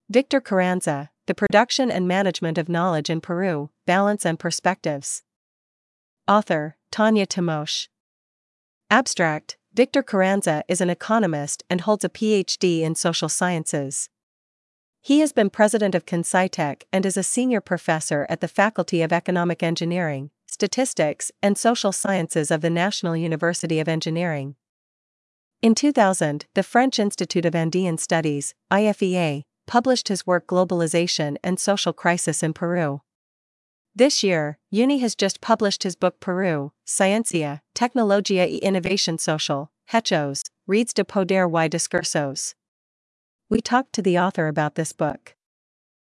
Victor Carranza, The Production and Management of Knowledge in Peru, Balance and Perspectives. Author, Tanya Timosh. Abstract, Victor Carranza is an economist and holds a PhD in social sciences. He has been president of ConSciTech and is a senior professor at the Faculty of Economic Engineering, Statistics, and Social Sciences of the National University of Engineering. In 2000, the French Institute of Andean Studies, IFEA, published his work Globalization and Social Crisis in Peru. This year, UNI has just published his book Peru, Ciencia, Tecnologia y Innovación Social, Hechos, Redes de Poder y Discursos. We talked to the author about this book.